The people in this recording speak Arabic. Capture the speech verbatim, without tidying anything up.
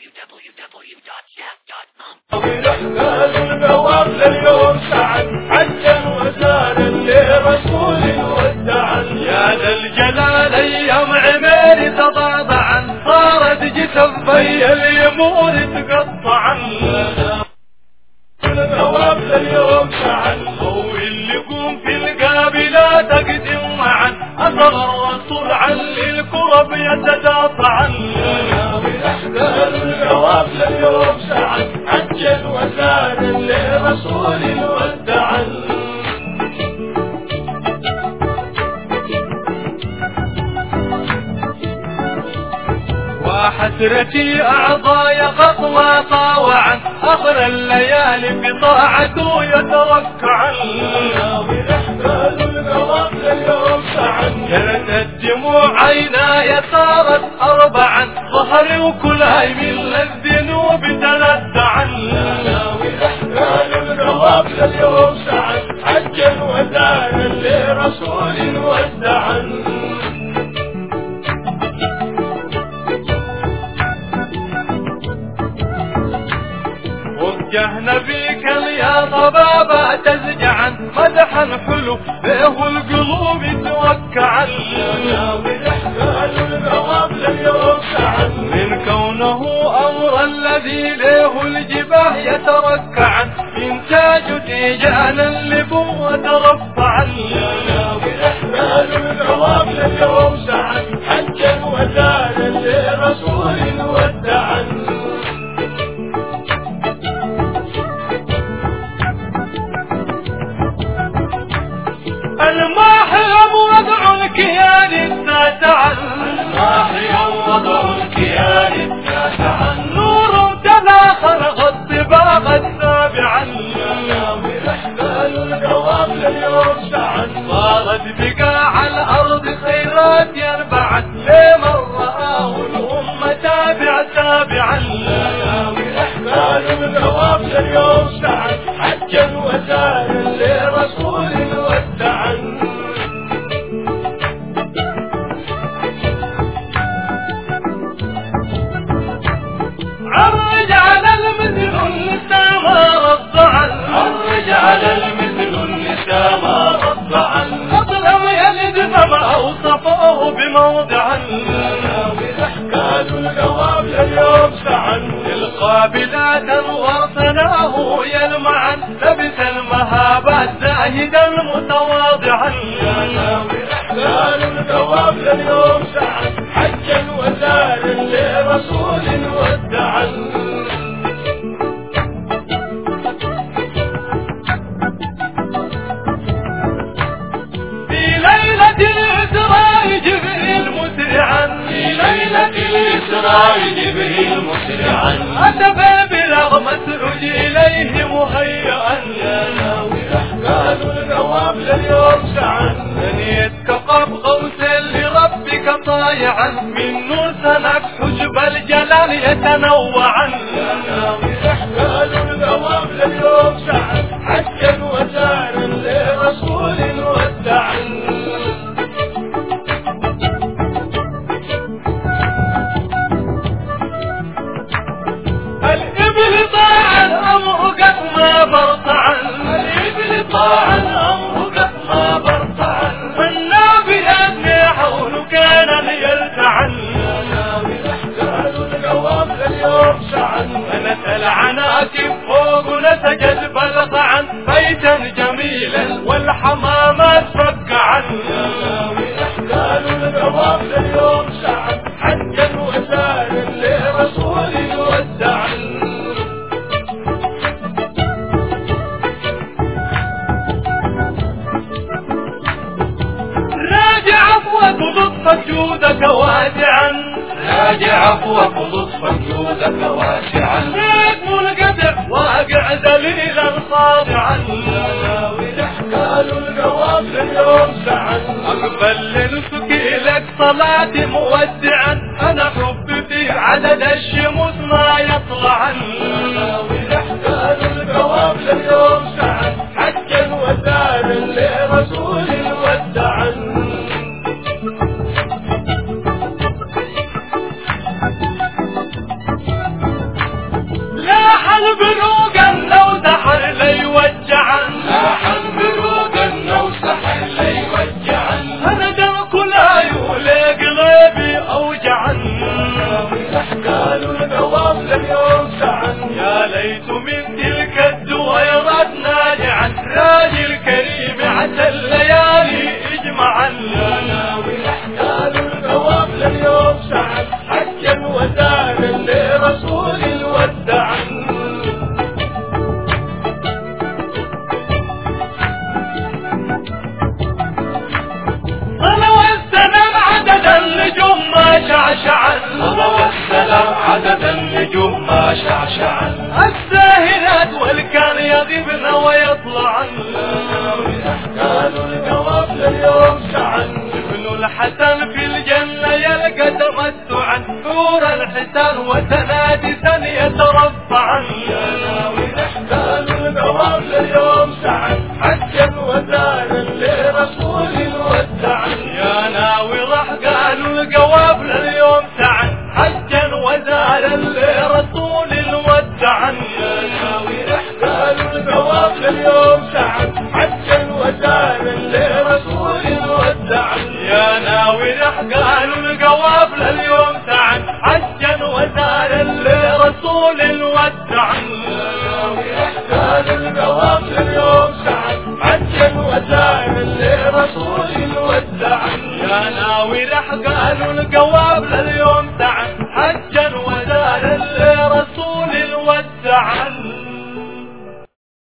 w w dot jab dot com. ونحتاج الجواب لليوم سعد حجا وزادا لرسول ودعا يا ذا الجلال ايام عمير تضاضعا صارت جسفي اليمور تقطعا الجواب لليوم سعد ضوي اللي قوم في القابلة تقدم معا اثر الرسول عن للكرب يتدافعا ونحتاج الجواب لليوم سعد حجا وزادا لرسول ودعا وحسرتي أعضاي خطوة طاوعا آخر الليالي بطاعته يتركعا ونحتاج الجواب لليوم سعد جرت الدموع عيناي صارت أربعا ظهري وكلهي من الذنوب تلدعا ونحتاج الجواب لليوم سعد حجا وزادا لرسول ودعا وجه نبيك يا طبابة تزجعا مدحا حلو له القلوب توكعا ونحتاج الجواب لليوم سعد من كونه أمر الذي له الجباه يتركعا إنتاج تيجانا لبو وترفعا ونحتاج الجواب لليوم سعد حجا وزادا لرسول ودعا الماحي وضع الكيان التاسعا الماحي وضع الكيان التاسعا نور تباخر الطباق السابعا ونحتاج الجواب لليوم سعد صارت بقاع الارض خيرات يربعا لمن رآه الامة تابع تابعا ونحتاج الجواب لليوم سعد حجا وزادا لرسول ودعا عرج على المثل النساء ما رضعا عرج على المثل النساء ما رضعا أظلم يلد فما أوصفه بموضعا ونحتاج الجواب لليوم سعد القابلات وصناه يلمعا لبس المهابات زاهدا متواضعا ونحتاج الجواب لليوم سعد حجا وزادا لرسول ودعا في ليلة الإسراء جبريل مسرعا في ليلة الإسراء جبريل مسرعا أتى بلغم مسرج إليه مهيئا ونحتاج الجواب لليوم سعد ثنيتك قب غوث لربك طايعا من نور سنك حجب الجلال يتنوعا ونحتاج الجواب لليوم سعد حجا وزادا لرسول ودعا الإبل طاعا أمر قد ما برطعا الإبل طاعا أمر قد ما برطعا والنابئات في حول كان ليلتعا ونحتاج الجواب لليوم سعد فنسأل عناكب فوق نسجد بلقعا بيتا جميلا والحمامات فقعا ونحتاج الجواب لليوم سعد حجا وزادا لرسول ودعا راجع عفوك لطفك جودك واسعا راجع عفوك لطفك جودك واسعا ليك منقطع واقع ذليلا خاضعا ونحتاج الجواب لليوم سعد اقبل لنسك لك صلاتي مودعا انا حبي في عدد الشموس ما يطلعا ونحتاج الجواب لليوم سعد حجا وزادا لرسول ودعا لرسول الودع. صلوا والسلام عدد النجوم ما شعشعا، صلوا والسلام عدد النجوم ما شعشعا. الساهرات والكان يغيبن ويطلعن، قالوا القوافل اليوم شعن. ابن الحسن في الجنة يلقى تمتعا، نور الحسن وتنادسا يترفعن. قالوا القوافل اليوم شعن، حجا وزارا لرسول الودع. يا ناوي راح قالوا القوافل اليوم شعن، حجا وزارا لرسول الودع. يا ناوي راح قالوا القوافل اليوم شعن، حجا وزارا لرسول الودع. يا ناوي راح قالوا القوافل اليوم شعن، حجا وزارا لرسول الودع. يا ناوي راح قالوا القوافل اليوم شعن، حجا وزارا لرسول الودع. يا ناوي راح قالوا القوافل اليوم شعن، حجا